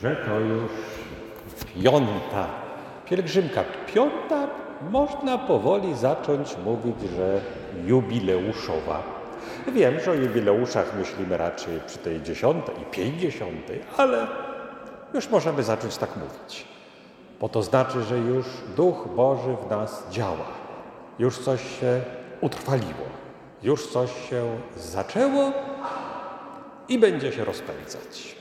że to już 5. pielgrzymka. 5, można powoli zacząć mówić, że jubileuszowa. Wiem, że o jubileuszach myślimy raczej przy tej 10. i 50., ale już możemy zacząć tak mówić. Bo to znaczy, że już Duch Boży w nas działa. Już coś się utrwaliło. Już coś się zaczęło i będzie się rozpędzać.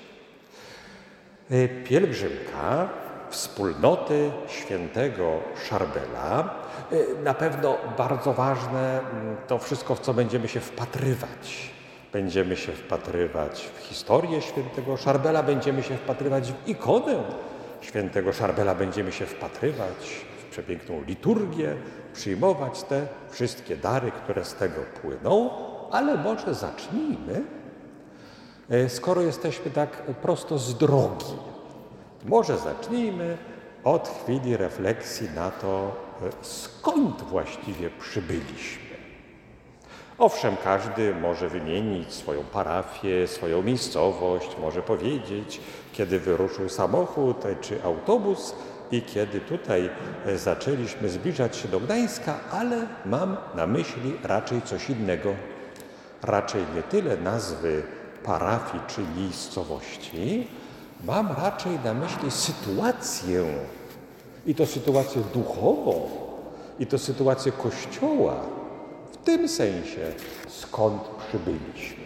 Pielgrzymka wspólnoty świętego Szarbela. Na pewno bardzo ważne to wszystko, w co będziemy się wpatrywać. Będziemy się wpatrywać w historię świętego Szarbela, będziemy się wpatrywać w ikonę świętego Szarbela, będziemy się wpatrywać w przepiękną liturgię, przyjmować te wszystkie dary, które z tego płyną, ale może zacznijmy, skoro jesteśmy tak prosto z drogi. Może zacznijmy od chwili refleksji na to, skąd właściwie przybyliśmy. Owszem, każdy może wymienić swoją parafię, swoją miejscowość, może powiedzieć, kiedy wyruszył samochód czy autobus i kiedy tutaj zaczęliśmy zbliżać się do Gdańska, ale mam na myśli raczej coś innego. Raczej nie tyle nazwy parafii czy miejscowości, mam raczej na myśli sytuację, i to sytuację duchową, i to sytuację Kościoła, w tym sensie, skąd przybyliśmy.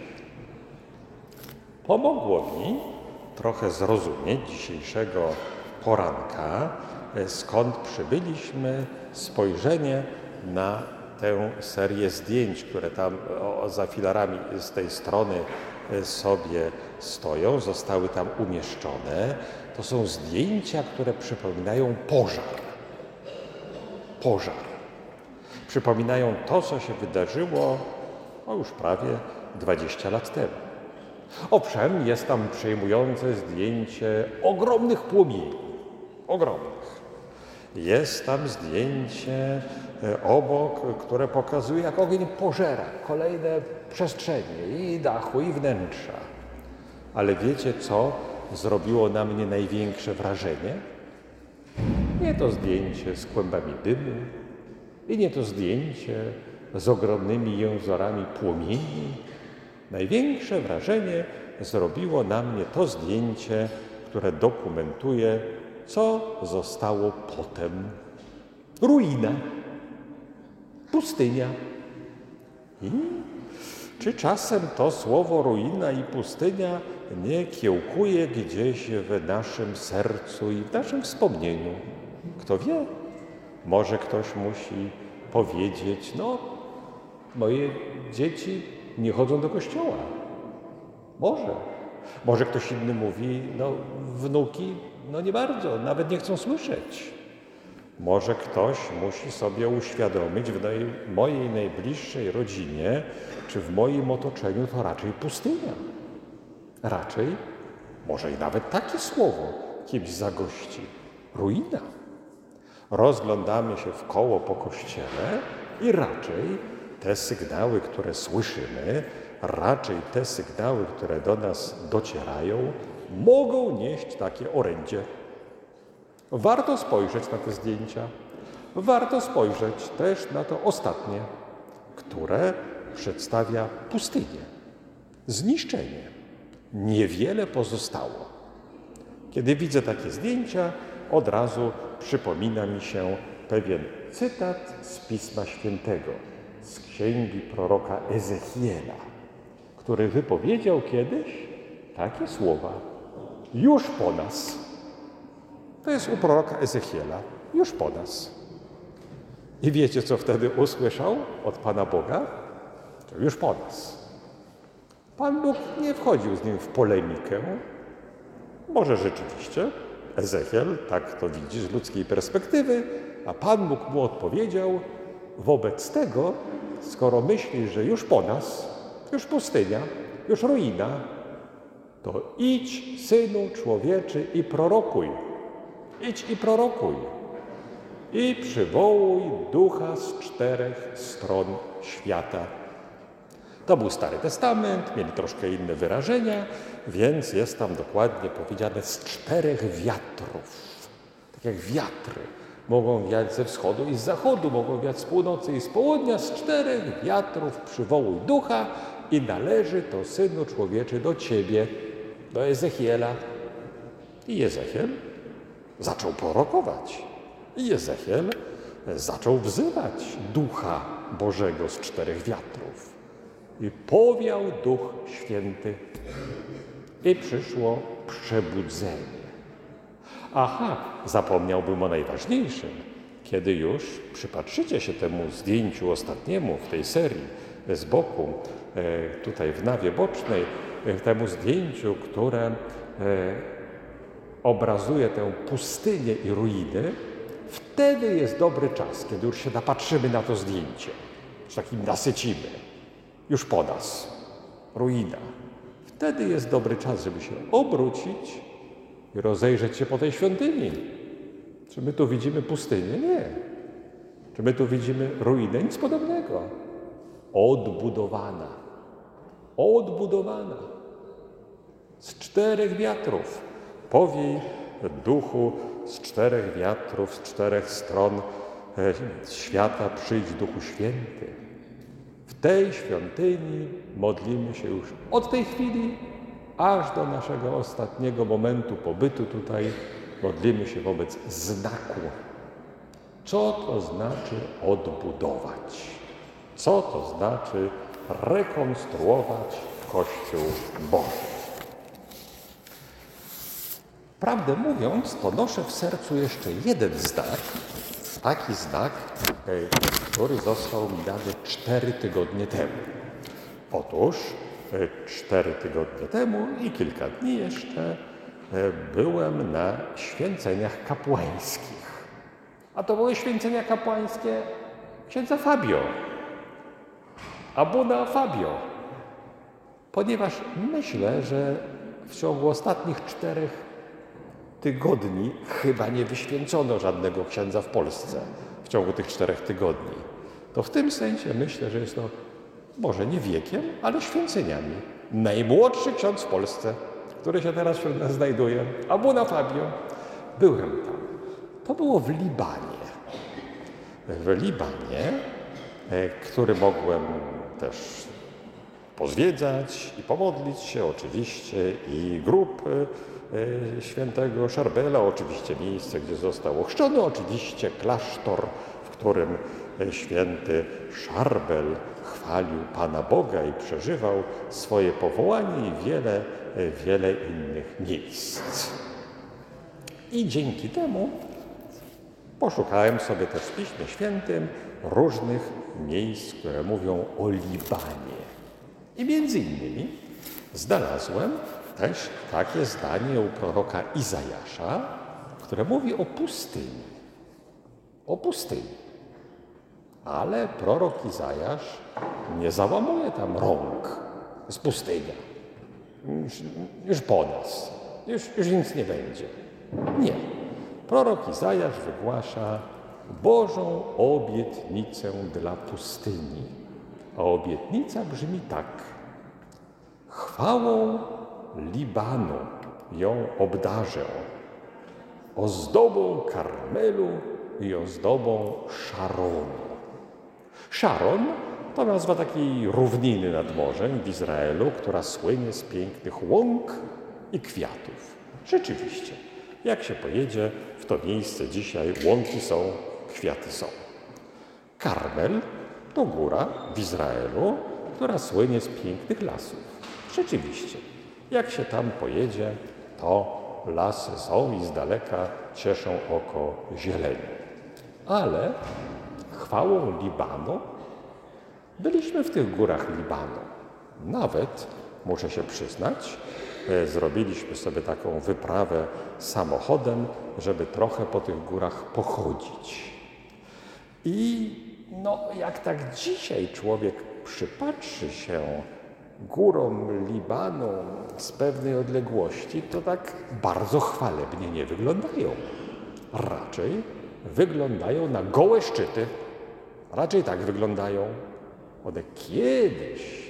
Pomogło mi trochę zrozumieć dzisiejszego poranka, skąd przybyliśmy, spojrzenie na tę serię zdjęć, które tam za filarami z tej strony sobie stoją, zostały tam umieszczone. To są zdjęcia, które przypominają pożar. Pożar. Przypominają to, co się wydarzyło już prawie 20 lat temu. Owszem, jest tam przejmujące zdjęcie ogromnych płomieni. Ogromnych. Jest tam zdjęcie obok, które pokazuje, jak ogień pożera kolejne przestrzenie i dachu, i wnętrza. Ale wiecie, co zrobiło na mnie największe wrażenie? Nie to zdjęcie z kłębami dymu i nie to zdjęcie z ogromnymi jęzorami płomieni. Największe wrażenie zrobiło na mnie to zdjęcie, które dokumentuje, co zostało potem. Ruina, pustynia. I czy czasem to słowo ruina i pustynia nie kiełkuje gdzieś w naszym sercu i w naszym wspomnieniu? Kto wie? Może ktoś musi powiedzieć, moje dzieci nie chodzą do kościoła. Może ktoś inny mówi, wnuki, nie bardzo, nawet nie chcą słyszeć. Może ktoś musi sobie uświadomić w mojej najbliższej rodzinie, czy w moim otoczeniu to raczej pustynia. Raczej, może i nawet takie słowo kimś zagości. Ruina. Rozglądamy się w koło po kościele i raczej te sygnały, które słyszymy, raczej te sygnały, które do nas docierają, mogą nieść takie orędzie. Warto spojrzeć na te zdjęcia. Warto spojrzeć też na to ostatnie, które przedstawia pustynię, zniszczenie. Niewiele pozostało. Kiedy widzę takie zdjęcia, od razu przypomina mi się pewien cytat z Pisma Świętego, z księgi proroka Ezechiela, który wypowiedział kiedyś takie słowa: już po nas. To jest u proroka Ezechiela. Już po nas. I wiecie, co wtedy usłyszał od Pana Boga? To już po nas. Pan Bóg nie wchodził z nim w polemikę. Może rzeczywiście Ezechiel tak to widzi z ludzkiej perspektywy, a Pan Bóg mu odpowiedział: wobec tego, skoro myślisz, że już po nas, już pustynia, już ruina, to idź, Synu Człowieczy, i prorokuj. Idź i prorokuj. I przywołuj ducha z 4 stron świata. To był Stary Testament, mieli troszkę inne wyrażenia, więc jest tam dokładnie powiedziane z 4 wiatrów. Tak jak wiatry mogą wiać ze wschodu i z zachodu, mogą wiać z północy i z południa, z 4 wiatrów przywołuj ducha i należy to, Synu Człowieczy, do Ciebie, do Ezechiela. I Ezechiel zaczął prorokować. I Ezechiel zaczął wzywać Ducha Bożego z 4 wiatrów. I powiał Duch Święty i przyszło przebudzenie. Aha, zapomniałbym o najważniejszym. Kiedy już przypatrzycie się temu zdjęciu ostatniemu w tej serii z boku, tutaj w nawie bocznej, temu zdjęciu, które obrazuje tę pustynię i ruiny, wtedy jest dobry czas, kiedy już się napatrzymy na to zdjęcie, że takim nasycimy. Już po nas, ruina. Wtedy jest dobry czas, żeby się obrócić i rozejrzeć się po tej świątyni. Czy my tu widzimy pustynię? Nie. Czy my tu widzimy ruinę? Nic podobnego. Odbudowana. Odbudowana. Z 4 wiatrów. Powiej Duchu z 4 wiatrów, z 4 stron świata, przyjdź Duchu Święty. W tej świątyni modlimy się już od tej chwili aż do naszego ostatniego momentu pobytu tutaj. Modlimy się wobec znaku. Co to znaczy odbudować? Co to znaczy rekonstruować Kościół Boży? Prawdę mówiąc, to noszę w sercu jeszcze jeden znak, taki znak, który został mi dany 4 tygodnie temu. Otóż 4 tygodnie temu i kilka dni jeszcze byłem na święceniach kapłańskich. A to były święcenia kapłańskie księdza Fabio, abuna Fabio. Ponieważ myślę, że w ciągu ostatnich 4 tygodni chyba nie wyświęcono żadnego księdza w Polsce w ciągu tych 4 tygodni. To w tym sensie myślę, że jest to może nie wiekiem, ale święceniami. Najmłodszy ksiądz w Polsce, który się teraz wśród nas znajduje, abuna Fabio. Byłem tam. To było w Libanie. W Libanie, który mogłem też pozwiedzać i pomodlić się oczywiście i grób świętego Szarbela, oczywiście miejsce, gdzie został ochrzczony, oczywiście klasztor, w którym święty Szarbel chwalił Pana Boga i przeżywał swoje powołanie i wiele innych miejsc. I dzięki temu poszukałem sobie też w Piśmie Świętym różnych miejsc, które mówią o Libanie. I między innymi znalazłem też takie zdanie u proroka Izajasza, które mówi o pustyni. O pustyni. Ale prorok Izajasz nie załamuje tam rąk. Z pustynia. Już po nas. Już nic nie będzie. Nie. Prorok Izajasz wygłasza Bożą obietnicę dla pustyni. A obietnica brzmi tak. Chwałą Libanu ją obdarzę, ozdobą Karmelu i ozdobą Szaronu. Szaron to nazwa takiej równiny nad morzem w Izraelu, która słynie z pięknych łąk i kwiatów. Rzeczywiście, jak się pojedzie w to miejsce dzisiaj, łąki są, kwiaty są. Karmel to góra w Izraelu, która słynie z pięknych lasów. Rzeczywiście, jak się tam pojedzie, to lasy są i z daleka cieszą oko zielenią. Ale chwałą Libanu byliśmy w tych górach Libanu. Nawet, muszę się przyznać, zrobiliśmy sobie taką wyprawę samochodem, żeby trochę po tych górach pochodzić. I jak tak dzisiaj człowiek przypatrzy się górom Libanu z pewnej odległości, to tak bardzo chwalebnie nie wyglądają. Raczej wyglądają na gołe szczyty. Raczej tak wyglądają. One kiedyś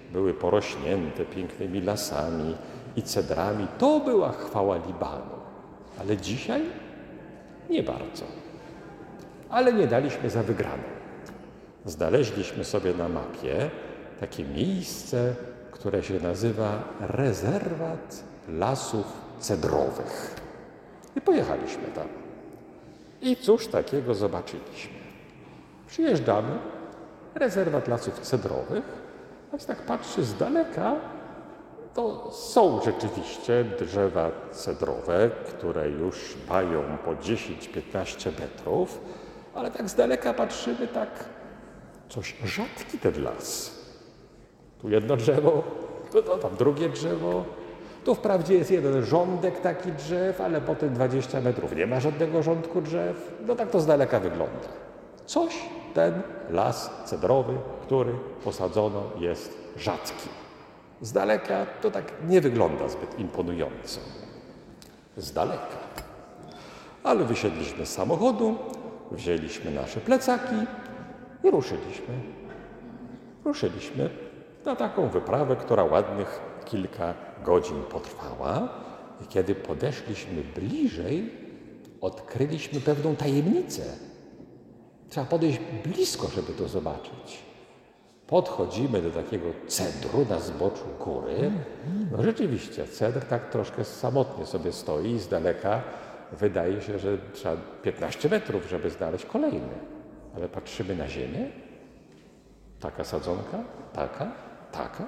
były porośnięte pięknymi lasami i cedrami. To była chwała Libanu. Ale dzisiaj nie bardzo. Ale nie daliśmy za wygraną. Znaleźliśmy sobie na mapie takie miejsce, które się nazywa Rezerwat Lasów Cedrowych. I pojechaliśmy tam. I cóż takiego zobaczyliśmy? Przyjeżdżamy, Rezerwat Lasów Cedrowych, a więc tak patrzy z daleka, to są rzeczywiście drzewa cedrowe, które już mają po 10-15 metrów, ale tak z daleka patrzymy, tak coś rzadki ten las. Tu jedno drzewo, tam drugie drzewo. Tu wprawdzie jest jeden rządek taki drzew, ale potem 20 metrów nie ma żadnego rządku drzew. No tak to z daleka wygląda. Coś ten las cedrowy, który posadzono, jest rzadki. Z daleka to tak nie wygląda zbyt imponująco. Z daleka. Ale wysiedliśmy z samochodu, wzięliśmy nasze plecaki i ruszyliśmy. Ruszyliśmy na taką wyprawę, która ładnych kilka godzin potrwała. I kiedy podeszliśmy bliżej, odkryliśmy pewną tajemnicę. Trzeba podejść blisko, żeby to zobaczyć. Podchodzimy do takiego cedru na zboczu góry. No rzeczywiście, cedr tak troszkę samotnie sobie stoi i z daleka wydaje się, że trzeba 15 metrów, żeby znaleźć kolejny. Ale patrzymy na ziemię. Taka sadzonka, taka.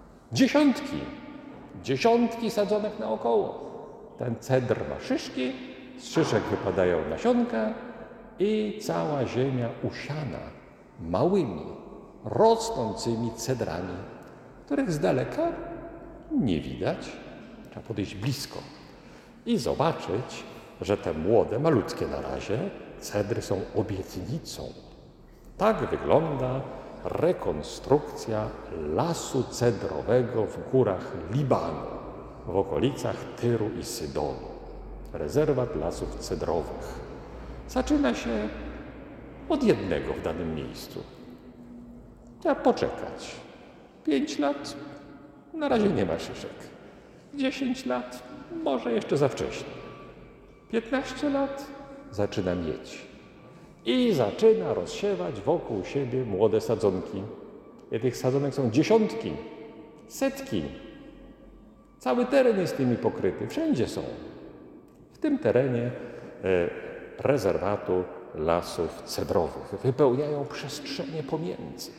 Dziesiątki sadzonek naokoło. Ten cedr ma szyszki, z szyszek wypadają nasionka i cała ziemia usiana małymi, rosnącymi cedrami, których z daleka nie widać. Trzeba podejść blisko i zobaczyć, że te młode, malutkie na razie, cedry są obietnicą. Tak wygląda rekonstrukcja lasu cedrowego w górach Libanu, w okolicach Tyru i Sydonu. Rezerwat lasów cedrowych. Zaczyna się od jednego w danym miejscu. Trzeba poczekać. 5 lat, na razie nie ma szyszek. 10 lat, może jeszcze za wcześnie. 15 lat, zaczyna mieć. I zaczyna rozsiewać wokół siebie młode sadzonki. I tych sadzonek są dziesiątki, setki. Cały teren jest tymi pokryty, wszędzie są. W tym terenie rezerwatu lasów cedrowych wypełniają przestrzenie pomiędzy.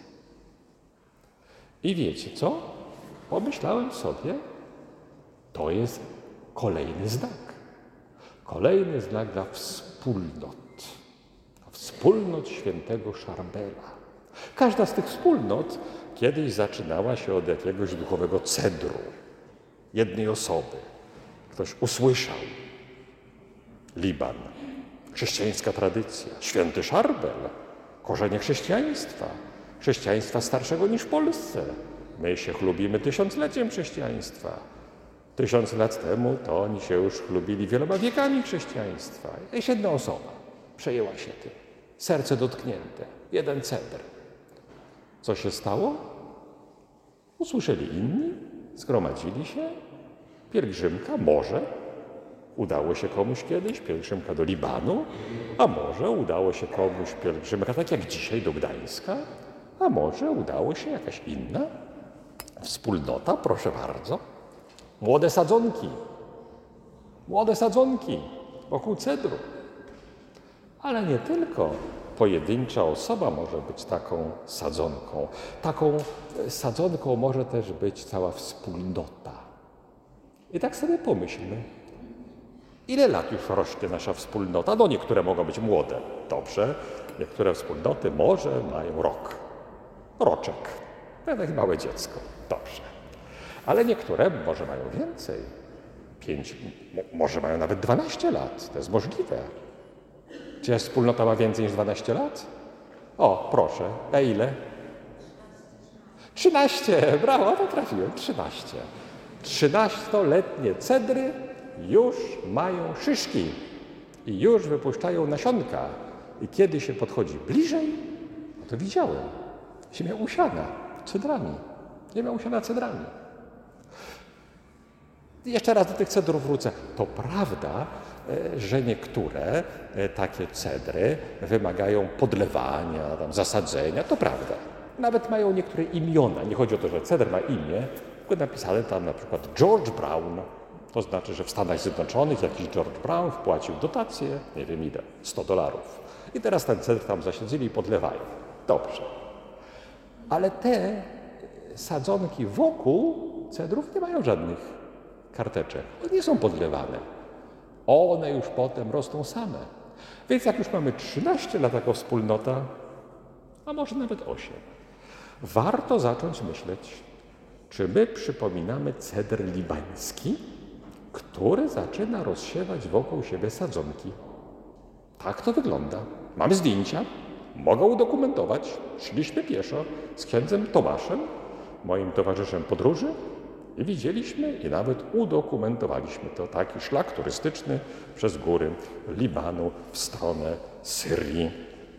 I wiecie co? Pomyślałem sobie, to jest kolejny znak. Kolejny znak dla wspólnot. Wspólnot świętego Szarbela. Każda z tych wspólnot kiedyś zaczynała się od jakiegoś duchowego cedru. Jednej osoby. Ktoś usłyszał. Liban. Chrześcijańska tradycja. Święty Szarbel. Korzenie chrześcijaństwa. Chrześcijaństwa starszego niż w Polsce. My się chlubimy 1000-leciem chrześcijaństwa. 1000 lat temu to oni się już chlubili wieloma wiekami chrześcijaństwa. Jest jedna osoba. Przejęła się tym. Serce dotknięte. Jeden cedr. Co się stało? Usłyszeli inni, zgromadzili się. Pielgrzymka, może udało się komuś kiedyś, pielgrzymka do Libanu, a może udało się komuś pielgrzymka, tak jak dzisiaj, do Gdańska, a może udało się jakaś inna wspólnota, proszę bardzo. Młode sadzonki wokół cedru. Ale nie tylko pojedyncza osoba może być taką sadzonką. Taką sadzonką może też być cała wspólnota. I tak sobie pomyślmy, ile lat już rośnie nasza wspólnota? No niektóre mogą być młode, dobrze. Niektóre wspólnoty może mają roczek. To jak małe dziecko, dobrze. Ale niektóre może mają więcej. 5, może mają nawet 12 lat. To jest możliwe. Czy wspólnota ma więcej niż 12 lat? O, proszę. A ile? 13. Brawo, to trafiłem. 13. 13-letnie cedry już mają szyszki i już wypuszczają nasionka. I kiedy się podchodzi bliżej, no to widziałem. Ziemia usiana cedrami. Nie miał usiana cedrami. Jeszcze raz do tych cedrów wrócę. To prawda, że niektóre takie cedry wymagają podlewania, zasadzenia. To prawda. Nawet mają niektóre imiona. Nie chodzi o to, że cedr ma imię, tylko napisane tam na przykład George Brown. To znaczy, że w Stanach Zjednoczonych jakiś George Brown wpłacił dotację, nie wiem ile, $100. I teraz ten cedr tam zasiedzili i podlewają. Dobrze. Ale te sadzonki wokół cedrów nie mają żadnych karteczek. One nie są podlewane. One już potem rosną same. Więc jak już mamy 13 lat jako wspólnota, a może nawet 8, warto zacząć myśleć, czy my przypominamy cedr libański, który zaczyna rozsiewać wokół siebie sadzonki. Tak to wygląda. Mamy zdjęcia, mogę udokumentować. Szliśmy pieszo z księdzem Tomaszem, moim towarzyszem podróży, i widzieliśmy i nawet udokumentowaliśmy to. Taki szlak turystyczny przez góry Libanu w stronę Syrii.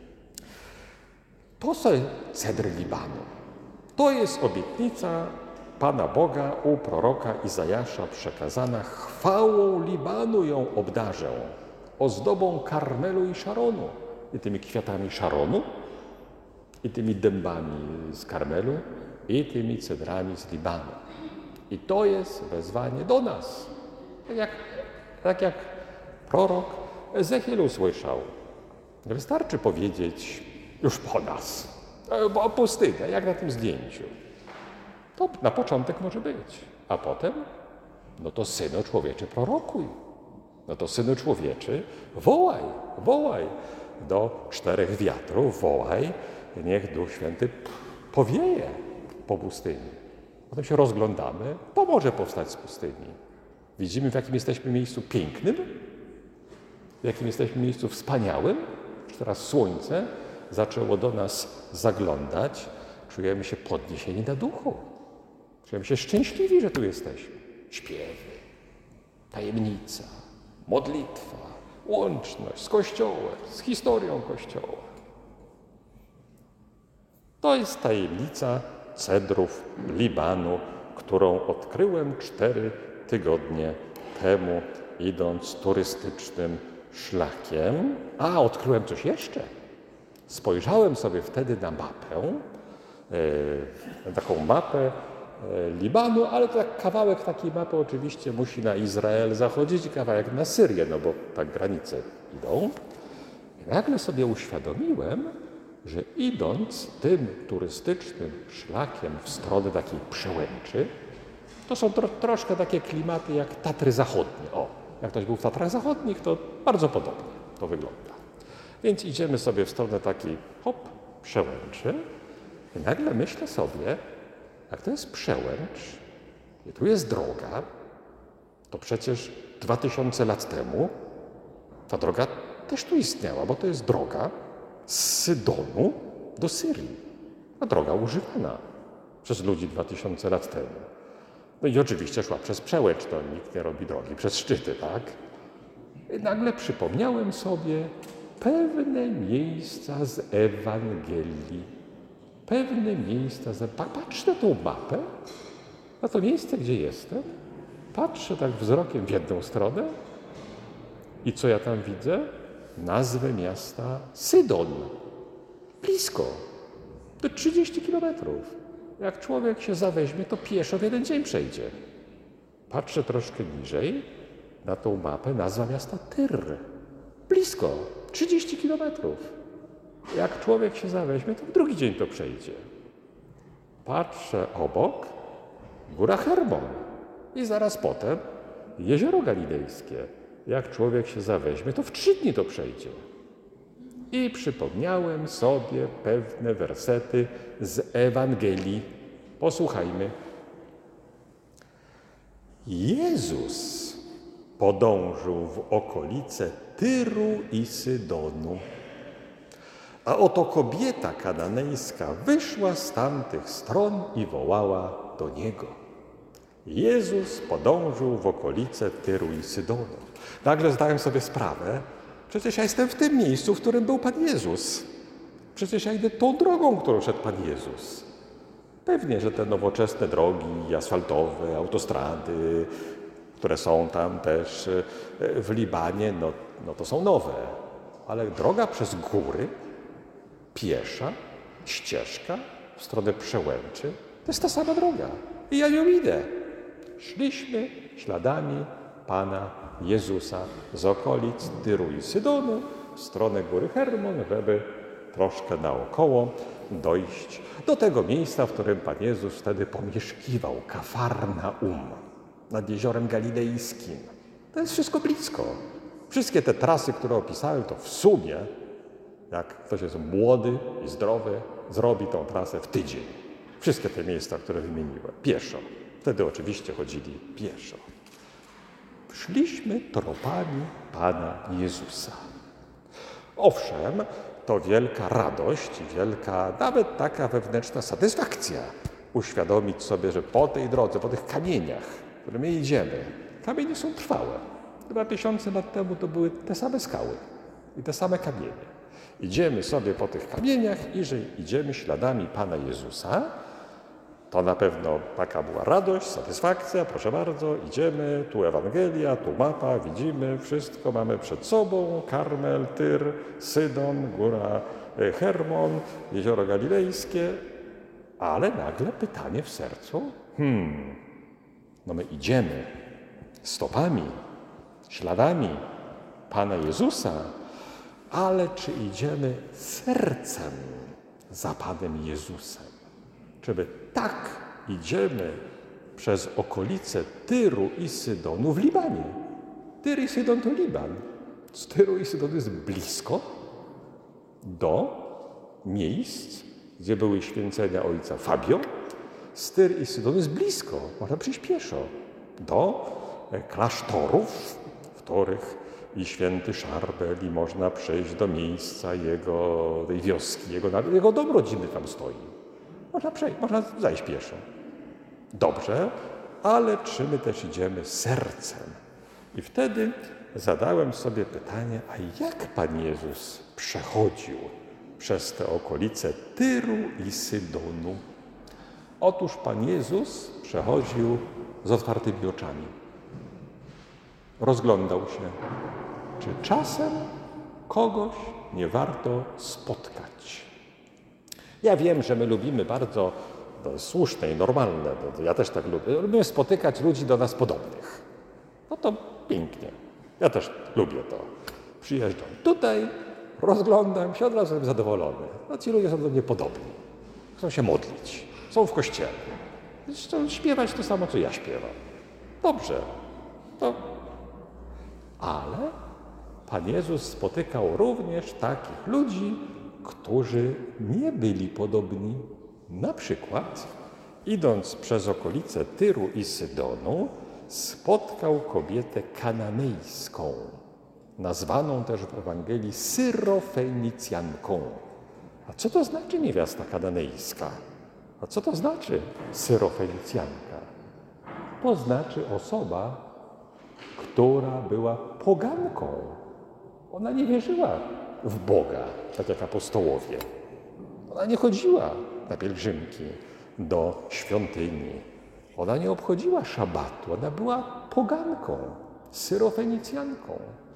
To jest cedr Libanu. To jest obietnica Pana Boga u proroka Izajasza przekazana. Chwałą Libanu ją obdarzę, ozdobą Karmelu i Szaronu. I tymi kwiatami Szaronu, i tymi dębami z Karmelu, i tymi cedrami z Libanu. I to jest wezwanie do nas. Tak jak prorok Ezechiel usłyszał. Nie wystarczy powiedzieć już po nas, bo pustynia, jak na tym zdjęciu. To na początek może być, a potem, no to Synu Człowieczy prorokuj. No to Synu Człowieczy wołaj do 4 wiatrów, wołaj, niech Duch Święty powieje po pustyni. Potem się rozglądamy, to może powstać z pustyni. Widzimy, w jakim jesteśmy miejscu pięknym, w jakim jesteśmy miejscu wspaniałym, że teraz słońce zaczęło do nas zaglądać, czujemy się podniesieni na duchu. Czujemy się szczęśliwi, że tu jesteśmy. Śpiewy, tajemnica, modlitwa, łączność z Kościołem, z historią Kościoła. To jest tajemnica cedrów Libanu, którą odkryłem 4 tygodnie temu, idąc turystycznym szlakiem. A, odkryłem coś jeszcze. Spojrzałem sobie wtedy na mapę, taką mapę Libanu, ale to tak kawałek takiej mapy oczywiście musi na Izrael zachodzić i kawałek na Syrię, no bo tak granice idą. I nagle sobie uświadomiłem, że idąc tym turystycznym szlakiem w stronę takiej przełęczy, to są troszkę takie klimaty jak Tatry Zachodnie. O, jak ktoś był w Tatrach Zachodnich, to bardzo podobnie to wygląda. Więc idziemy sobie w stronę takiej, przełęczy i nagle myślę sobie, jak to jest przełęcz i tu jest droga, to przecież 2000 lat temu ta droga też tu istniała, bo to jest droga z Sydonu do Syrii. A droga używana przez ludzi 2000 lat temu. No i oczywiście szła przez przełęcz, to nikt nie robi drogi przez szczyty, tak? I nagle przypomniałem sobie pewne miejsca z Ewangelii. Pewne miejsca Patrzę na tą mapę, na to miejsce, gdzie jestem. Patrzę tak wzrokiem w jedną stronę i co ja tam widzę? Nazwę miasta Sydon. Blisko. To 30 kilometrów. Jak człowiek się zaweźmie, to pieszo w jeden dzień przejdzie. Patrzę troszkę niżej na tą mapę, nazwa miasta Tyr. Blisko. 30 kilometrów. Jak człowiek się zaweźmie, to w drugi dzień to przejdzie. Patrzę obok, góra Hermon. I zaraz potem jezioro Galilejskie. Jak człowiek się zaweźmie, to w 3 dni to przejdzie. I przypomniałem sobie pewne wersety z Ewangelii. Posłuchajmy. Jezus podążył w okolice Tyru i Sydonu. A oto kobieta kananejska wyszła z tamtych stron i wołała do Niego. Jezus podążył w okolice Tyru i Sydonu. Nagle zdałem sobie sprawę, przecież ja jestem w tym miejscu, w którym był Pan Jezus. Przecież ja idę tą drogą, którą szedł Pan Jezus. Pewnie, że te nowoczesne drogi asfaltowe, autostrady, które są tam też w Libanie, no to są nowe. Ale droga przez góry, piesza, ścieżka w stronę Przełęczy, to jest ta sama droga. I ja nią idę. Szliśmy śladami Pana Jezusa z okolic Tyru i Sydonu w stronę góry Hermon, żeby troszkę naokoło dojść do tego miejsca, w którym Pan Jezus wtedy pomieszkiwał, Kafarnaum, nad Jeziorem Galilejskim. To jest wszystko blisko. Wszystkie te trasy, które opisałem, to w sumie, jak ktoś jest młody i zdrowy, zrobi tą trasę w tydzień. Wszystkie te miejsca, które wymieniłem, pieszo. Wtedy oczywiście chodzili pieszo. Szliśmy tropami Pana Jezusa. Owszem, to wielka radość, wielka, nawet taka wewnętrzna satysfakcja uświadomić sobie, że po tej drodze, po tych kamieniach, którymi idziemy, kamienie są trwałe. 2000 lat temu to były te same skały i te same kamienie. Idziemy sobie po tych kamieniach i że idziemy śladami Pana Jezusa, to na pewno taka była radość, satysfakcja, proszę bardzo, idziemy, tu Ewangelia, tu mapa, widzimy, wszystko mamy przed sobą, Karmel, Tyr, Sydon, góra Hermon, Jezioro Galilejskie, ale nagle pytanie w sercu, no my idziemy stopami, śladami Pana Jezusa, ale czy idziemy sercem za Panem Jezusem? Czy my tak idziemy przez okolice Tyru i Sydonu w Libanie? Tyr i Sydon to Liban. Z Tyru i Sydonu jest blisko do miejsc, gdzie były święcenia ojca Fabio. Z Tyr i Sydonu jest blisko, można przyjść pieszo, do klasztorów, w których i święty Szarbel, i można przejść do miejsca tej wioski, jego dom rodzinny tam stoi. Można przejść, można zajść pieszo. Dobrze, ale czy my też idziemy sercem? I wtedy zadałem sobie pytanie, a jak Pan Jezus przechodził przez te okolice Tyru i Sydonu? Otóż Pan Jezus przechodził z otwartymi oczami. Rozglądał się, czy czasem kogoś nie warto spotkać. Ja wiem, że my lubimy bardzo, to jest słuszne i normalne, ja też tak lubię, lubimy spotykać ludzi do nas podobnych. No to pięknie. Ja też lubię to. Przyjeżdżam tutaj, rozglądam się, od razu jestem zadowolony. No ci ludzie są do mnie podobni. Chcą się modlić, są w kościele. Chcą śpiewać to samo, co ja śpiewam. Dobrze. Ale Pan Jezus spotykał również takich ludzi, którzy nie byli podobni. Na przykład, idąc przez okolice Tyru i Sydonu, spotkał kobietę kananejską, nazwaną też w Ewangelii Syrofenicjanką. A co to znaczy niewiasta kananejska? A co to znaczy Syrofenicjanka? To znaczy osoba, która była poganką. Ona nie wierzyła w Boga, tak jak apostołowie. Ona nie chodziła na pielgrzymki do świątyni. Ona nie obchodziła szabatu. Ona była poganką, Syrofenicjanką.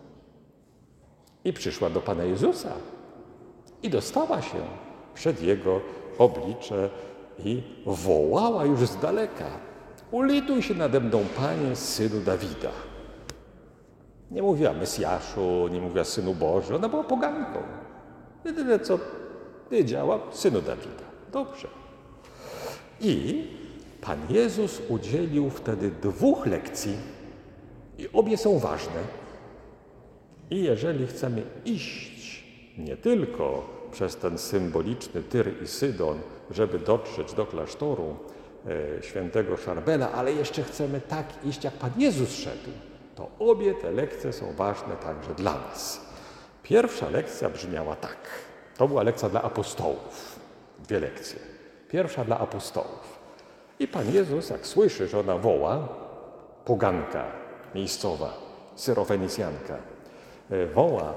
I przyszła do Pana Jezusa i dostała się przed Jego oblicze i wołała już z daleka: ulituj się nade mną, Panie, Synu Dawida. Nie mówiła Mesjaszu, nie mówiła Synu Boży, ona była poganką. Jedyne, co wiedziała, Synu Dawida. Dobrze. I Pan Jezus udzielił wtedy 2 lekcji i obie są ważne. I jeżeli chcemy iść nie tylko przez ten symboliczny Tyr i Sydon, żeby dotrzeć do klasztoru świętego Szarbela, ale jeszcze chcemy tak iść, jak Pan Jezus szedł, to obie te lekcje są ważne także dla nas. Pierwsza lekcja brzmiała tak. To była lekcja dla apostołów. 2 lekcje. Pierwsza dla apostołów. I Pan Jezus, jak słyszy, że ona woła, poganka miejscowa, Syrofenicjanka, woła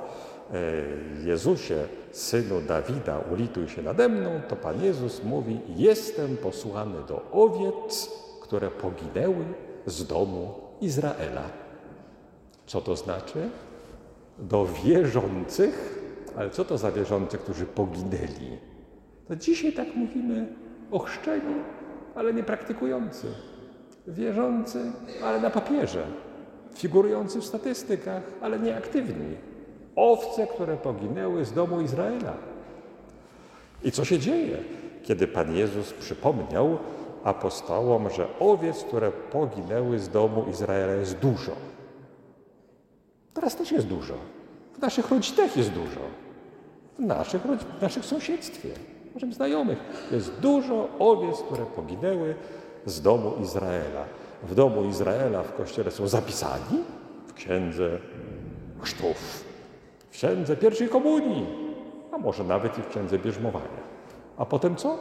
Jezusie, Synu Dawida, ulituj się nade mną, to Pan Jezus mówi: jestem posłany do owiec, które poginęły z domu Izraela. Co to znaczy? Do wierzących, ale co to za wierzący, którzy poginęli? To dzisiaj tak mówimy ochrzczeni, ale nie praktykujący. Wierzący, ale na papierze. Figurujący w statystykach, ale nieaktywni. Owce, które poginęły z domu Izraela. I co się dzieje, kiedy Pan Jezus przypomniał apostołom, że owiec, które poginęły z domu Izraela, jest dużo. Teraz też jest dużo. W naszych rodzinach jest dużo. W naszych sąsiedztwie, w naszych znajomych jest dużo owiec, które poginęły z domu Izraela. W domu Izraela w Kościele są zapisani w Księdze Chrztów, w Księdze Pierwszej Komunii, a może nawet i w Księdze Bierzmowania. A potem co?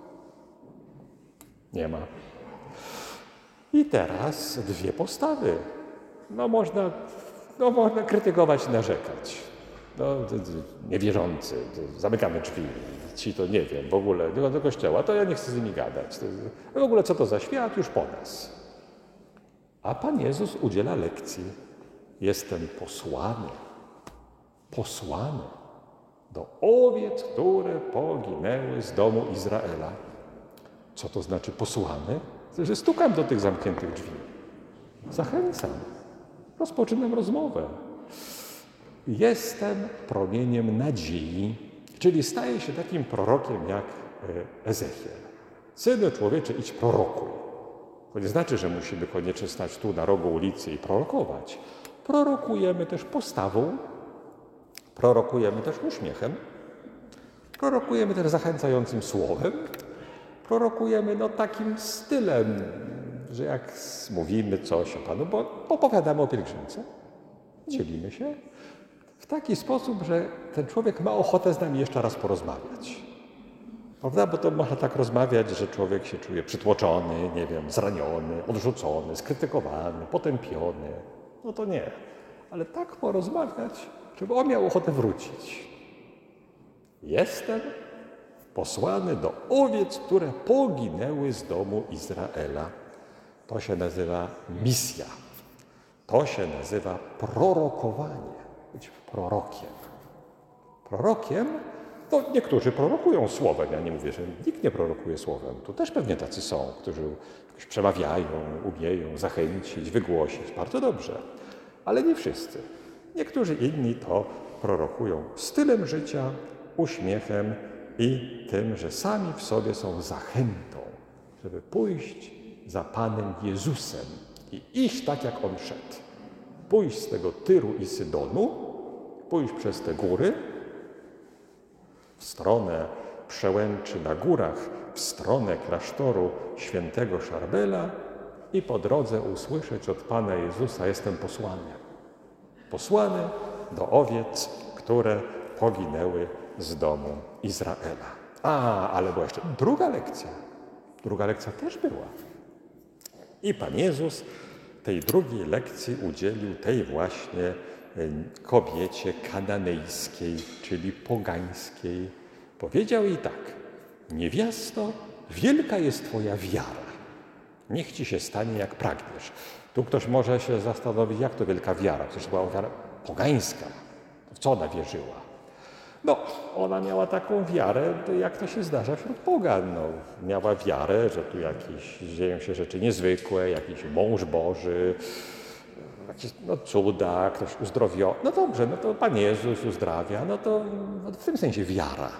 Nie ma. I teraz dwie postawy. można krytykować i narzekać. Niewierzący, zamykamy drzwi, ci to nie wiem, w ogóle do kościoła, to ja nie chcę z nimi gadać. W ogóle co to za świat, już po nas. A Pan Jezus udziela lekcji. Jestem posłany do owiec, które poginęły z domu Izraela. Co to znaczy posłany? Że stukam do tych zamkniętych drzwi. Zachęcam. Rozpoczynam rozmowę. Jestem promieniem nadziei, czyli staję się takim prorokiem jak Ezechiel. Synu człowiecze, idź prorokuj. To nie znaczy, że musimy koniecznie stać tu na rogu ulicy i prorokować. Prorokujemy też postawą, prorokujemy też uśmiechem, prorokujemy też zachęcającym słowem, prorokujemy takim stylem, że jak mówimy coś o Panu, bo opowiadamy o pielgrzymce, dzielimy się w taki sposób, że ten człowiek ma ochotę z nami jeszcze raz porozmawiać. Prawda? Bo to można tak rozmawiać, że człowiek się czuje przytłoczony, zraniony, odrzucony, skrytykowany, potępiony. No to nie. Ale tak porozmawiać, żeby on miał ochotę wrócić. Jestem posłany do owiec, które poginęły z domu Izraela. To się nazywa misja. To się nazywa prorokowanie. Być prorokiem. Prorokiem, niektórzy prorokują słowem. Ja nie mówię, że nikt nie prorokuje słowem. Tu też pewnie tacy są, którzy jakoś przemawiają, umieją zachęcić, wygłosić. Bardzo dobrze. Ale nie wszyscy. Niektórzy inni to prorokują stylem życia, uśmiechem i tym, że sami w sobie są zachętą, żeby pójść za Panem Jezusem i iść tak, jak On szedł. Pójść z tego Tyru i Sydonu, pójść przez te góry, w stronę przełęczy na górach, w stronę klasztoru świętego Szarbela i po drodze usłyszeć od Pana Jezusa: jestem posłany. Posłany do owiec, które poginęły z domu Izraela. Ale była jeszcze druga lekcja. Druga lekcja też była. I Pan Jezus tej drugiej lekcji udzielił tej właśnie kobiecie kananejskiej, czyli pogańskiej. Powiedział jej tak: niewiasto, wielka jest Twoja wiara. Niech Ci się stanie, jak pragniesz. Tu ktoś może się zastanowić, jak to wielka wiara? Przecież to była wiara pogańska. W co ona wierzyła? Ona miała taką wiarę, jak to się zdarza wśród pogan. Miała wiarę, że tu dzieją się rzeczy niezwykłe, jakiś mąż Boży, jakieś cuda, ktoś uzdrowiony. Dobrze, to Pan Jezus uzdrawia, to w tym sensie wiara.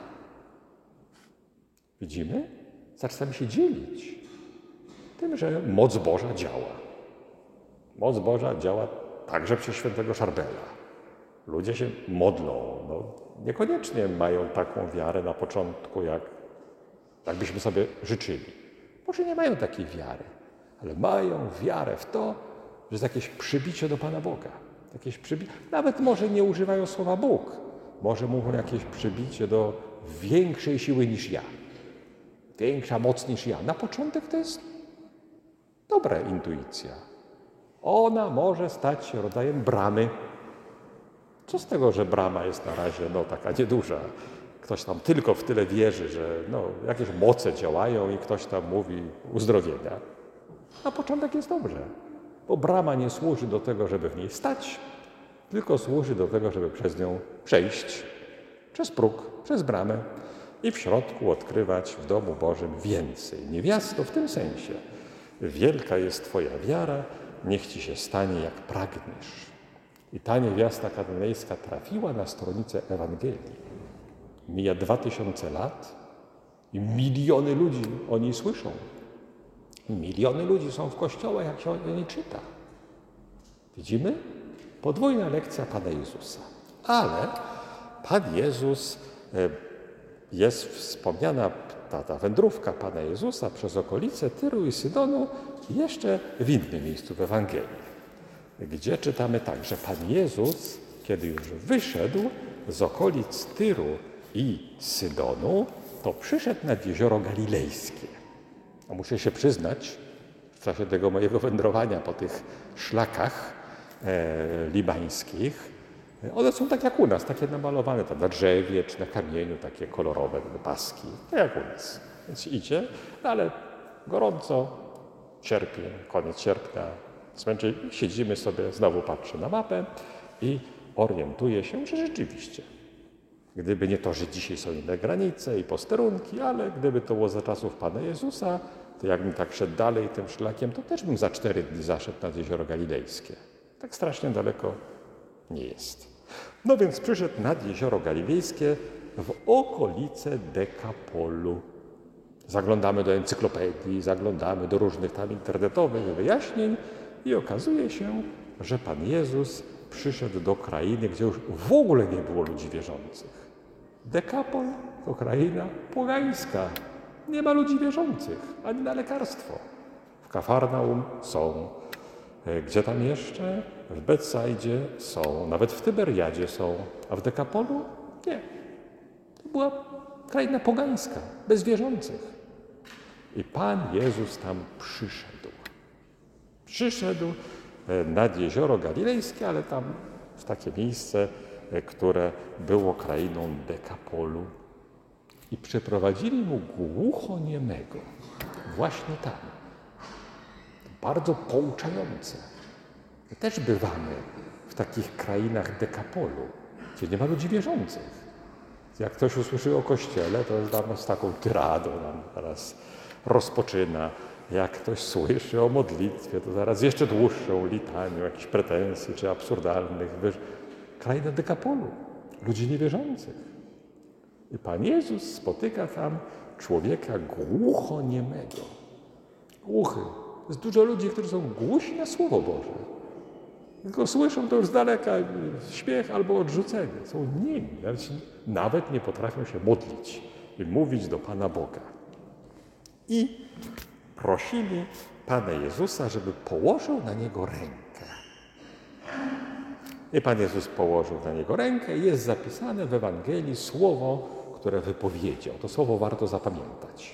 Widzimy? Zaczynamy się dzielić tym, że moc Boża działa. Moc Boża działa także przez świętego Szarbela. Ludzie się modlą. Niekoniecznie mają taką wiarę na początku, jakbyśmy sobie życzyli. Może nie mają takiej wiary, ale mają wiarę w to, że jest jakieś przybicie do Pana Boga. Nawet może nie używają słowa Bóg. Może mówią jakieś przybicie do większej siły niż ja. Większa moc niż ja. Na początek to jest dobra intuicja. Ona może stać się rodzajem bramy. Co z tego, że brama jest na razie taka nieduża? Ktoś tam tylko w tyle wierzy, że jakieś moce działają i ktoś tam mówi uzdrowienia. Na początek jest dobrze, bo brama nie służy do tego, żeby w niej stać, tylko służy do tego, żeby przez nią przejść, przez próg, przez bramę i w środku odkrywać w domu Bożym więcej. Niewiasto w tym sensie. Wielka jest Twoja wiara, niech Ci się stanie jak pragniesz. I ta niewiasta kananejska trafiła na stronicę Ewangelii. Mija 2000 lat i miliony ludzi o niej słyszą. Miliony ludzi są w kościołach, jak się o niej czyta. Widzimy? Podwójna lekcja Pana Jezusa. Ale Pan Jezus, jest wspomniana ta wędrówka Pana Jezusa przez okolice Tyru i Sydonu jeszcze w innym miejscu w Ewangelii, gdzie czytamy tak, że Pan Jezus, kiedy już wyszedł z okolic Tyru i Sydonu, to przyszedł nad jezioro Galilejskie. A muszę się przyznać, w czasie tego mojego wędrowania po tych szlakach libańskich, one są tak jak u nas, takie namalowane tam na drzewie czy na kamieniu, takie kolorowe paski, tak jak u nas. Więc idzie, ale gorąco, sierpień, koniec sierpnia, zmęczeni, siedzimy sobie, znowu patrzę na mapę i orientuję się, że rzeczywiście, gdyby nie to, że dzisiaj są inne granice i posterunki, ale gdyby to było za czasów Pana Jezusa, to jakbym tak szedł dalej tym szlakiem, to też bym za 4 dni zaszedł nad jezioro Galilejskie. Tak strasznie daleko nie jest. No więc przyszedł nad jezioro Galilejskie w okolice Dekapolu. Zaglądamy do encyklopedii, zaglądamy do różnych tam internetowych wyjaśnień i okazuje się, że Pan Jezus przyszedł do krainy, gdzie już w ogóle nie było ludzi wierzących. Dekapol to kraina pogańska. Nie ma ludzi wierzących, ani na lekarstwo. W Kafarnaum są. Gdzie tam jeszcze? W Betsajdzie są. Nawet w Tyberiadzie są. A w Dekapolu? Nie. To była kraina pogańska, bez wierzących. I Pan Jezus tam przyszedł. Przyszedł nad jezioro Galilejskie, ale tam w takie miejsce, które było krainą Dekapolu. I przyprowadzili mu głuchoniemego. Właśnie tam. Bardzo pouczające. My też bywamy w takich krainach Dekapolu, gdzie nie ma ludzi wierzących. Jak ktoś usłyszy o Kościele, to tam z taką tyradą nam zaraz rozpoczyna. Jak ktoś słyszy o modlitwie, to zaraz jeszcze dłuższą litanią jakichś pretensji czy absurdalnych. Kraina Dekapolu, ludzi niewierzących. I Pan Jezus spotyka tam człowieka głuchoniemego. Głuchy. Jest dużo ludzi, którzy są głusi na Słowo Boże. Tylko słyszą to już z daleka śmiech albo odrzucenie. Są niemi. Nawet nie potrafią się modlić i mówić do Pana Boga. I prosili Pana Jezusa, żeby położył na niego rękę. I Pan Jezus położył na niego rękę i jest zapisane w Ewangelii słowo, które wypowiedział. To słowo warto zapamiętać.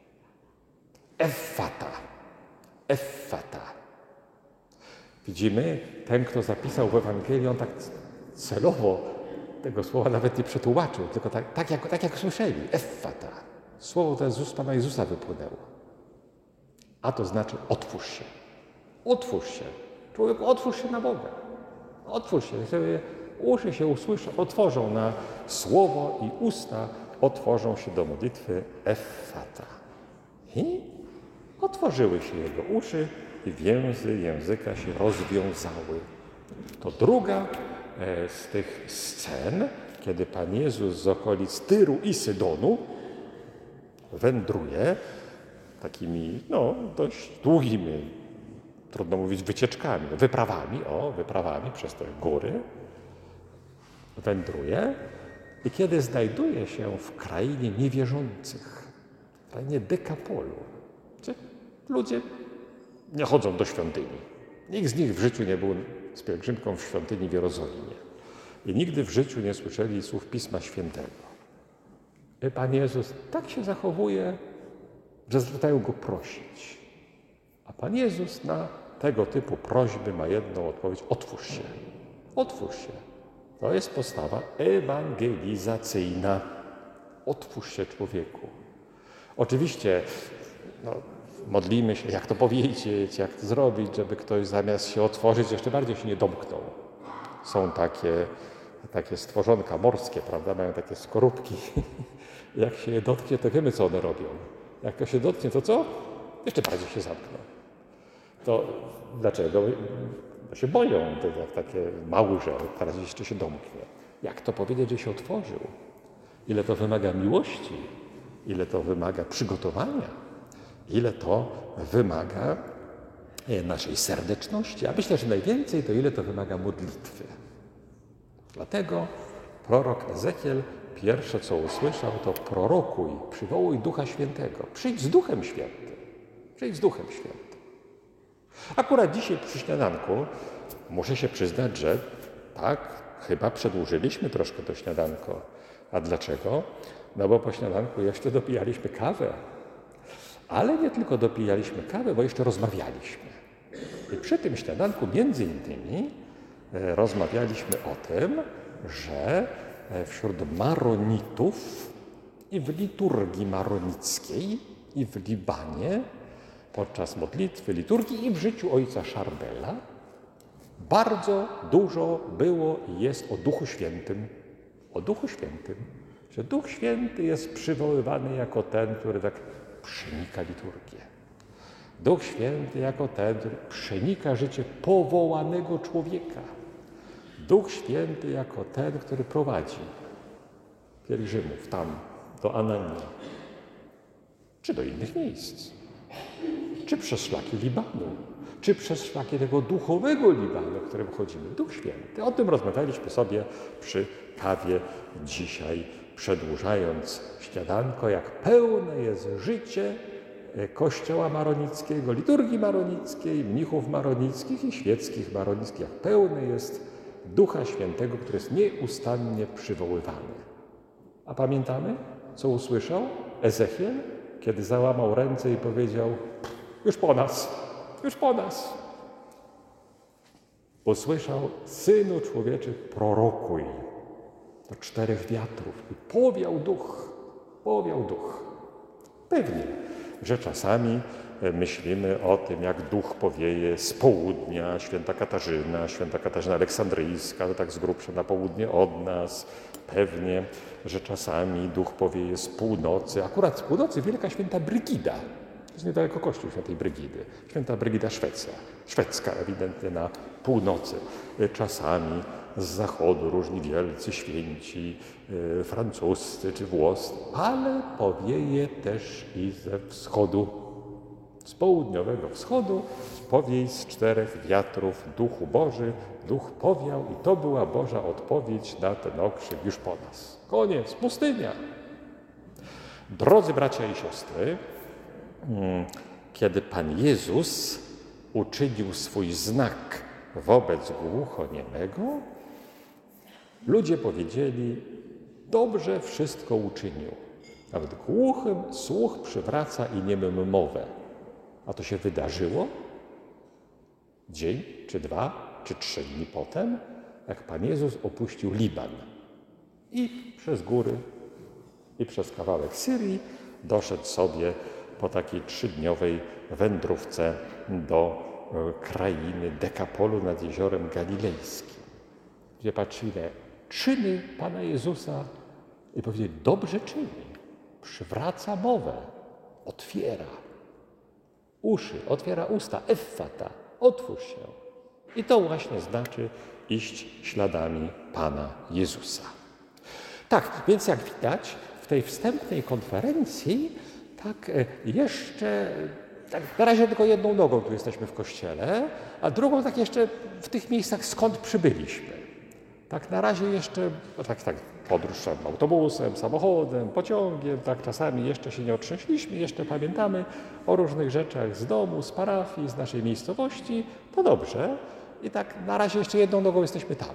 Effata. Effata. Widzimy, ten, kto zapisał w Ewangelii, on tak celowo tego słowa nawet nie przetłumaczył, tylko tak jak słyszeli. Effata. Słowo to z ust Pana Jezusa wypłynęło. A to znaczy otwórz się. Otwórz się. Człowieku, otwórz się na Boga. Otwórz się. Uszy się otworzą na słowo i usta otworzą się do modlitwy Effata. I otworzyły się jego uszy i więzy języka się rozwiązały. To druga z tych scen, kiedy Pan Jezus z okolic Tyru i Sydonu wędruje takimi, dość długimi, trudno mówić wycieczkami, wyprawami przez te góry. Wędruje i kiedy znajduje się w krainie niewierzących, w krainie Dekapolu, gdzie ludzie nie chodzą do świątyni. Nikt z nich w życiu nie był z pielgrzymką w świątyni w Jerozolimie i nigdy w życiu nie słyszeli słów Pisma Świętego. I Pan Jezus tak się zachowuje, że zaczynają Go prosić. A Pan Jezus na tego typu prośby ma jedną odpowiedź: otwórz się, otwórz się. To jest postawa ewangelizacyjna. Otwórz się, człowieku. Oczywiście modlimy się, jak to powiedzieć, jak to zrobić, żeby ktoś zamiast się otworzyć, jeszcze bardziej się nie domknął. Są takie stworzonka morskie, prawda, mają takie skorupki. Jak się je dotknie, to wiemy, co one robią. Jak to się dotknie, to co? Jeszcze bardziej się zamkną. To dlaczego? Bo się boją, jak takie małże, teraz jeszcze się domknie. Jak to powiedzieć, że się otworzył? Ile to wymaga miłości, ile to wymaga przygotowania, ile to wymaga naszej serdeczności, a myślę, że najwięcej to ile to wymaga modlitwy. Dlatego prorok Ezechiel pierwsze, co usłyszał, to prorokuj, przywołuj Ducha Świętego. Przyjdź z Duchem Świętym. Przyjdź z Duchem Świętym. Akurat dzisiaj przy śniadanku muszę się przyznać, że tak, chyba przedłużyliśmy troszkę to śniadanko. A dlaczego? No bo po śniadanku jeszcze dopijaliśmy kawę. Ale nie tylko dopijaliśmy kawę, bo jeszcze rozmawialiśmy. I przy tym śniadanku między innymi rozmawialiśmy o tym, że wśród maronitów i w liturgii maronickiej, i w Libanie, podczas modlitwy, liturgii i w życiu ojca Charbela bardzo dużo było i jest o Duchu Świętym. O Duchu Świętym, że Duch Święty jest przywoływany jako ten, który tak przenika liturgię. Duch Święty jako ten, który przenika życie powołanego człowieka. Duch Święty jako ten, który prowadzi pielgrzymów tam, do Ananii, czy do innych miejsc, czy przez szlaki Libanu, czy przez szlaki tego duchowego Libanu, w którym chodzimy. Duch Święty. O tym rozmawialiśmy sobie przy kawie dzisiaj, przedłużając śniadanko, jak pełne jest życie Kościoła maronickiego, liturgii maronickiej, mnichów maronickich i świeckich maronickich, jak pełne jest Ducha Świętego, który jest nieustannie przywoływany. A pamiętamy, co usłyszał Ezechiel, kiedy załamał ręce i powiedział: już po nas, już po nas. Usłyszał: Synu człowieczy, prorokuj do 4 wiatrów. I powiał duch, powiał duch. Pewnie, że czasami myślimy o tym, jak duch powieje z południa, święta Katarzyna Aleksandryjska, to tak z grubsza na południe od nas. Pewnie, że czasami duch powieje z północy. Akurat z północy wielka święta Brygida. To jest niedaleko kościół świętej Brygidy. Święta Brygida szwedzka, ewidentnie na północy. Czasami z zachodu różni wielcy święci, francuscy czy włoscy, ale powieje też i ze wschodu. Z południowego wschodu powieje z 4 wiatrów duchu Boży. Duch powiał i to była Boża odpowiedź na ten okrzyk: już po nas. Koniec, pustynia. Drodzy bracia i siostry, kiedy Pan Jezus uczynił swój znak wobec głuchoniemego, ludzie powiedzieli: dobrze wszystko uczynił. Nawet głuchym słuch przywraca i niemym mowę. A to się wydarzyło dzień, czy 2, czy 3 dni potem, jak Pan Jezus opuścił Liban i przez góry, i przez kawałek Syrii doszedł sobie po takiej 3-dniowej wędrówce do krainy Dekapolu nad Jeziorem Galilejskim, gdzie patrzyli na czyny Pana Jezusa i powiedzieli: dobrze czyni, przywraca mowę, otwiera uszy, otwiera usta, effata, otwórz się. I to właśnie znaczy iść śladami Pana Jezusa. Tak, więc jak widać, w tej wstępnej konferencji na razie tylko jedną nogą tu jesteśmy w kościele, a drugą tak jeszcze w tych miejscach, skąd przybyliśmy. Tak na razie jeszcze, podróż autobusem, samochodem, pociągiem, tak czasami jeszcze się nie otrząśliśmy, jeszcze pamiętamy o różnych rzeczach z domu, z parafii, z naszej miejscowości. To dobrze. I tak na razie jeszcze jedną nogą jesteśmy tam.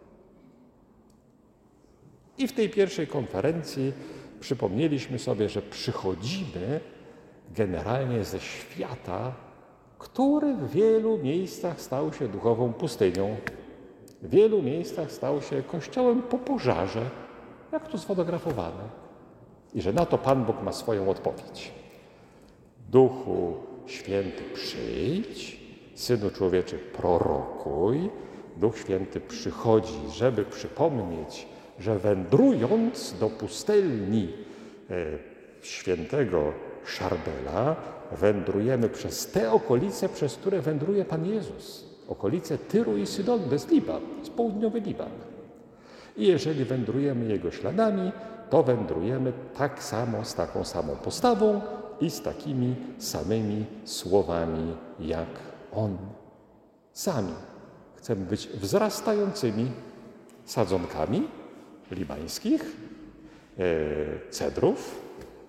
I w tej pierwszej konferencji przypomnieliśmy sobie, że przychodzimy generalnie ze świata, który w wielu miejscach stał się duchową pustynią. w wielu miejscach stał się kościołem po pożarze, jak to sfotografowane. I że na to Pan Bóg ma swoją odpowiedź. Duchu Święty, przyjdź, Synu Człowieczy, prorokuj. Duch Święty przychodzi, żeby przypomnieć, że wędrując do pustelni świętego Szarbela, wędrujemy przez te okolice, przez które wędruje Pan Jezus. Okolice Tyru i Sydonu, to jest Liban, to jest południowy Liban. I jeżeli wędrujemy Jego śladami, to wędrujemy tak samo, z taką samą postawą i z takimi samymi słowami jak On. Sami chcemy być wzrastającymi sadzonkami libańskich, cedrów.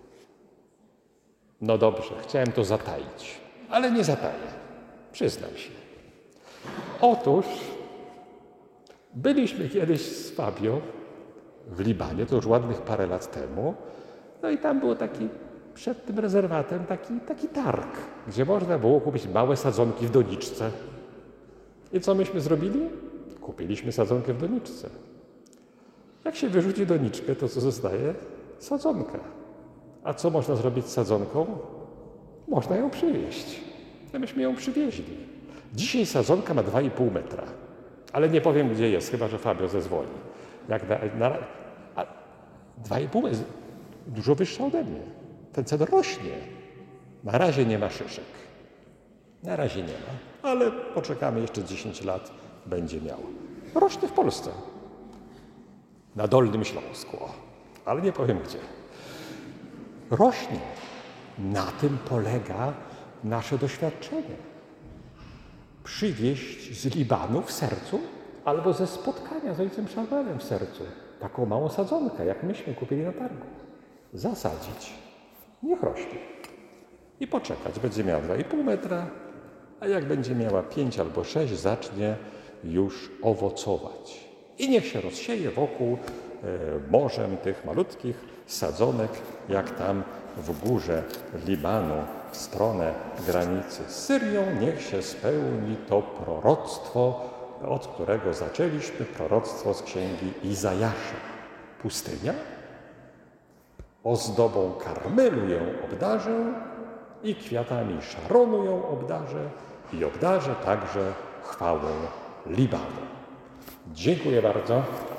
No dobrze, chciałem to zataić, ale nie zataję. Przyznam się. Otóż byliśmy kiedyś z Fabio w Libanie, to już ładnych parę lat temu, no i tam było przed tym rezerwatem taki targ, gdzie można było kupić małe sadzonki w doniczce. I co myśmy zrobili? Kupiliśmy sadzonkę w doniczce. Jak się wyrzuci doniczkę, to co zostaje? Sadzonka. A co można zrobić z sadzonką? Można ją przywieźć. No myśmy ją przywieźli. Dzisiaj sadzonka ma 2,5 metra. Ale nie powiem, gdzie jest, chyba że Fabio zezwoli. 2,5 metra, dużo wyższa ode mnie. Ten cedr rośnie. Na razie nie ma szyszek. Na razie nie ma, ale poczekamy jeszcze 10 lat, będzie miał. Rośnie w Polsce. Na Dolnym Śląsku, ale nie powiem gdzie. Rośnie. Na tym polega nasze doświadczenie. Przywieźć z Libanu w sercu albo ze spotkania z ojcem Szarbelem w sercu taką małą sadzonkę, jak myśmy kupili na targu. Zasadzić. Niech rośnie. I poczekać. Będzie miała 2,5 metra, a jak będzie miała 5 albo 6, zacznie już owocować. I niech się rozsieje wokół morzem tych malutkich sadzonek, jak tam w górze Libanu, w stronę granicy z Syrią. Niech się spełni to proroctwo, od którego zaczęliśmy, proroctwo z księgi Izajasza. Pustynia, ozdobą Karmelu ją obdarzę i kwiatami Szaronu ją obdarzę i obdarzę także chwałą Libanu. Dziękuję bardzo.